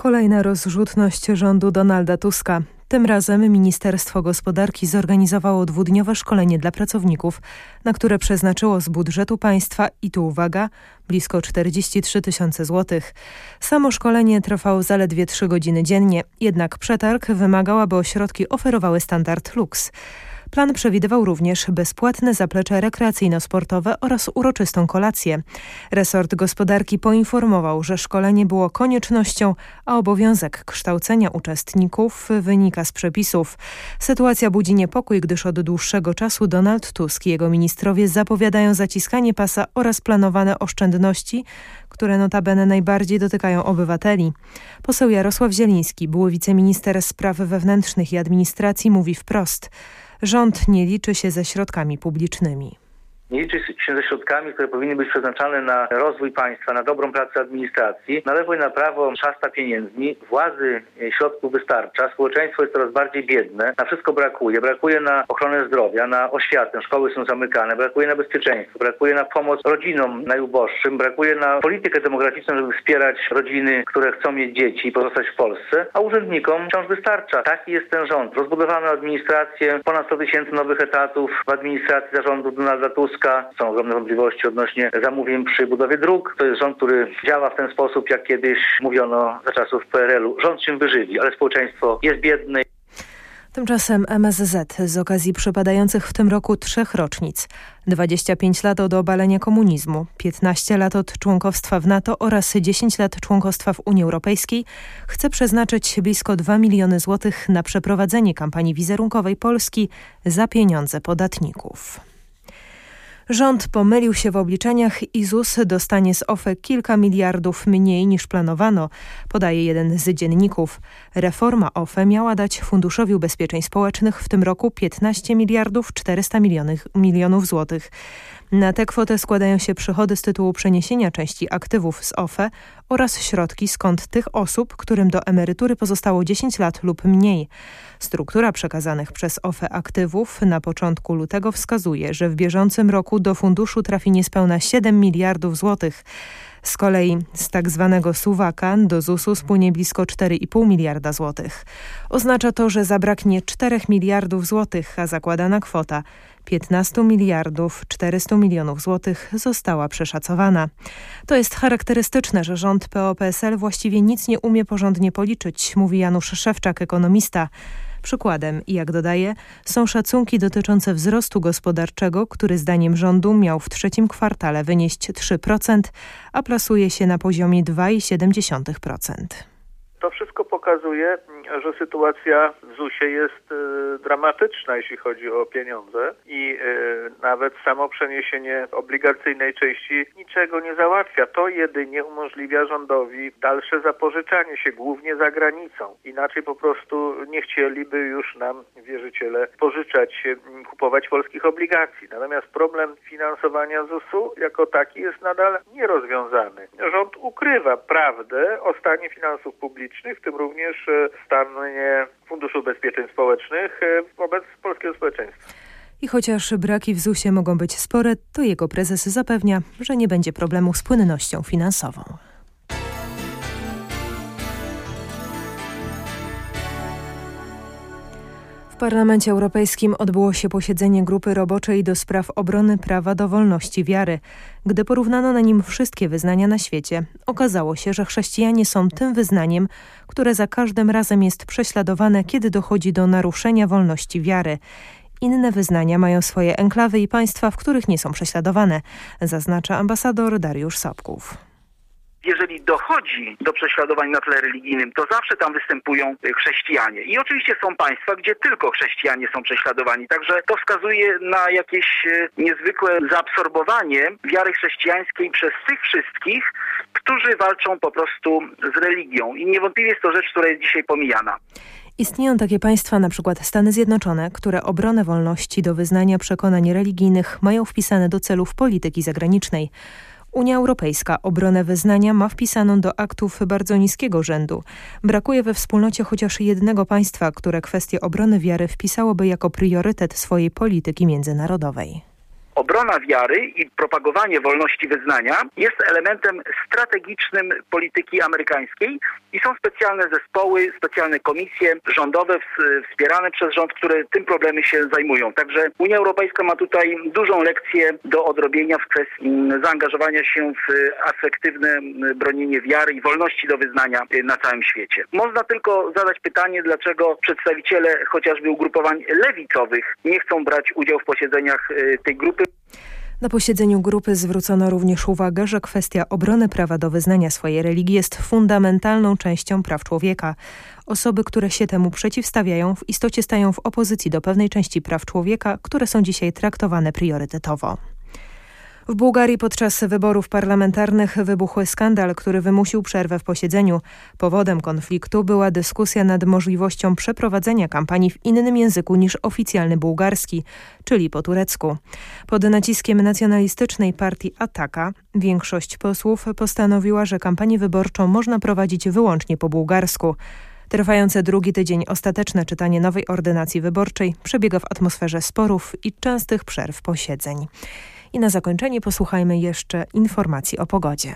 Kolejna rozrzutność rządu Donalda Tuska. Tym razem Ministerstwo Gospodarki zorganizowało 2-dniowe szkolenie dla pracowników, na które przeznaczyło z budżetu państwa, i tu uwaga, blisko 43 tysiące złotych. Samo szkolenie trwało zaledwie 3 godziny dziennie, jednak przetarg wymagał, aby ośrodki oferowały standard luks. Plan przewidywał również bezpłatne zaplecze rekreacyjno-sportowe oraz uroczystą kolację. Resort gospodarki poinformował, że szkolenie było koniecznością, a obowiązek kształcenia uczestników wynika z przepisów. Sytuacja budzi niepokój, gdyż od dłuższego czasu Donald Tusk i jego ministrowie zapowiadają zaciskanie pasa oraz planowane oszczędności, które notabene najbardziej dotykają obywateli. Poseł Jarosław Zieliński, były wiceminister spraw wewnętrznych i administracji, mówi wprost: rząd nie liczy się ze środkami publicznymi. Nie liczy się ze środkami, które powinny być przeznaczane na rozwój państwa, na dobrą pracę administracji. Na lewo i na prawo szasta pieniędzmi, władzy środków wystarcza, społeczeństwo jest coraz bardziej biedne, na wszystko brakuje. Brakuje na ochronę zdrowia, na oświatę, szkoły są zamykane, brakuje na bezpieczeństwo, brakuje na pomoc rodzinom najuboższym, brakuje na politykę demograficzną, żeby wspierać rodziny, które chcą mieć dzieci i pozostać w Polsce, a urzędnikom wciąż wystarcza. Taki jest ten rząd. Rozbudowano administrację, ponad 100 tysięcy nowych etatów w administracji zarządu Donalda Tuska. Są ogromne wątpliwości odnośnie zamówień przy budowie dróg. To jest rząd, który działa w ten sposób, jak kiedyś mówiono za czasów PRL-u. Rząd się wyżywi, ale społeczeństwo jest biedne. Tymczasem MSZ z okazji przypadających w tym roku 3 rocznic, 25 lat od obalenia komunizmu, 15 lat od członkostwa w NATO oraz 10 lat członkostwa w Unii Europejskiej, chce przeznaczyć blisko 2 miliony złotych na przeprowadzenie kampanii wizerunkowej Polski za pieniądze podatników. Rząd pomylił się w obliczeniach i ZUS dostanie z OFE kilka miliardów mniej niż planowano, podaje jeden z dzienników. Reforma OFE miała dać Funduszowi Ubezpieczeń Społecznych w tym roku 15 miliardów 400 milionów złotych. Na tę kwotę składają się przychody z tytułu przeniesienia części aktywów z OFE oraz środki z kont tych osób, którym do emerytury pozostało 10 lat lub mniej. Struktura przekazanych przez OFE aktywów na początku lutego wskazuje, że w bieżącym roku do funduszu trafi niespełna 7 miliardów złotych. Z kolei z tak zwanego suwaka do ZUS-u spłynie blisko 4,5 miliarda złotych. Oznacza to, że zabraknie 4 miliardów złotych, a zakładana kwota 15 miliardów 400 milionów złotych została przeszacowana. To jest charakterystyczne, że rząd PO-PSL właściwie nic nie umie porządnie policzyć, mówi Janusz Szewczak, ekonomista. Przykładem, jak dodaje, są szacunki dotyczące wzrostu gospodarczego, który zdaniem rządu miał w 3. kwartale wynieść 3%, a plasuje się na poziomie 2,7%. To wszystko pokazuje, że sytuacja w ZUS-ie jest dramatyczna, jeśli chodzi o pieniądze i nawet samo przeniesienie obligacyjnej części niczego nie załatwia. To jedynie umożliwia rządowi dalsze zapożyczanie się, głównie za granicą. Inaczej po prostu nie chcieliby już nam wierzyciele pożyczać, kupować polskich obligacji. Natomiast problem finansowania ZUS-u jako taki jest nadal nierozwiązany. Rząd ukrywa prawdę o stanie finansów publicznych, w tym również stanie Funduszu Ubezpieczeń Społecznych wobec polskiego społeczeństwa. I chociaż braki w ZUS-ie mogą być spore, to jego prezes zapewnia, że nie będzie problemu z płynnością finansową. W Parlamencie Europejskim odbyło się posiedzenie grupy roboczej do spraw obrony prawa do wolności wiary. Gdy porównano na nim wszystkie wyznania na świecie, okazało się, że chrześcijanie są tym wyznaniem, które za każdym razem jest prześladowane, kiedy dochodzi do naruszenia wolności wiary. Inne wyznania mają swoje enklawy i państwa, w których nie są prześladowane, zaznacza ambasador Dariusz Sobków. Jeżeli dochodzi do prześladowań na tle religijnym, to zawsze tam występują chrześcijanie. I oczywiście są państwa, gdzie tylko chrześcijanie są prześladowani. Także to wskazuje na jakieś niezwykłe zaabsorbowanie wiary chrześcijańskiej przez tych wszystkich, którzy walczą po prostu z religią. I niewątpliwie jest to rzecz, która jest dzisiaj pomijana. Istnieją takie państwa, na przykład Stany Zjednoczone, które obronę wolności do wyznania przekonań religijnych mają wpisane do celów polityki zagranicznej. Unia Europejska obronę wyznania ma wpisaną do aktów bardzo niskiego rzędu. Brakuje we wspólnocie chociaż jednego państwa, które kwestię obrony wiary wpisałoby jako priorytet swojej polityki międzynarodowej. obrona wiary i propagowanie wolności wyznania jest elementem strategicznym polityki amerykańskiej i są specjalne zespoły, specjalne komisje rządowe wspierane przez rząd, które tym problemy się zajmują. Także Unia Europejska ma tutaj dużą lekcję do odrobienia w kwestii zaangażowania się w efektywne bronienie wiary i wolności do wyznania na całym świecie. Można tylko zadać pytanie, dlaczego przedstawiciele chociażby ugrupowań lewicowych nie chcą brać udziału w posiedzeniach tej grupy. Na posiedzeniu grupy zwrócono również uwagę, że kwestia obrony prawa do wyznania swojej religii jest fundamentalną częścią praw człowieka. Osoby, które się temu przeciwstawiają, w istocie stają w opozycji do pewnej części praw człowieka, które są dzisiaj traktowane priorytetowo. W Bułgarii podczas wyborów parlamentarnych wybuchł skandal, który wymusił przerwę w posiedzeniu. Powodem konfliktu była dyskusja nad możliwością przeprowadzenia kampanii w innym języku niż oficjalny bułgarski, czyli po turecku. Pod naciskiem nacjonalistycznej partii Ataka większość posłów postanowiła, że kampanię wyborczą można prowadzić wyłącznie po bułgarsku. Trwające drugi tydzień ostateczne czytanie nowej ordynacji wyborczej przebiega w atmosferze sporów i częstych przerw posiedzeń. I na zakończenie posłuchajmy jeszcze informacji o pogodzie.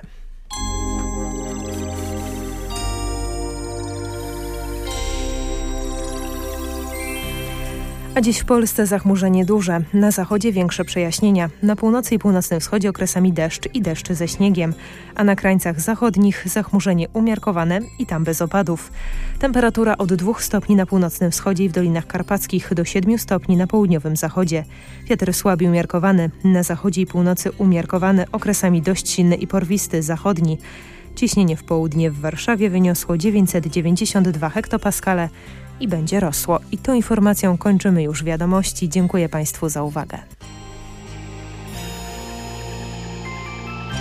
A dziś w Polsce zachmurzenie duże, na zachodzie większe przejaśnienia, na północy i północnym wschodzie okresami deszcz i deszcz ze śniegiem, a na krańcach zachodnich zachmurzenie umiarkowane i tam bez opadów. Temperatura od 2 stopni na północnym wschodzie i w Dolinach Karpackich do 7 stopni na południowym zachodzie. Wiatr słaby umiarkowany, na zachodzie i północy umiarkowany, okresami dość silny i porwisty zachodni. Ciśnienie w południe w Warszawie wyniosło 992 hektopaskale i będzie rosło. I tą informacją kończymy już wiadomości. Dziękuję Państwu za uwagę.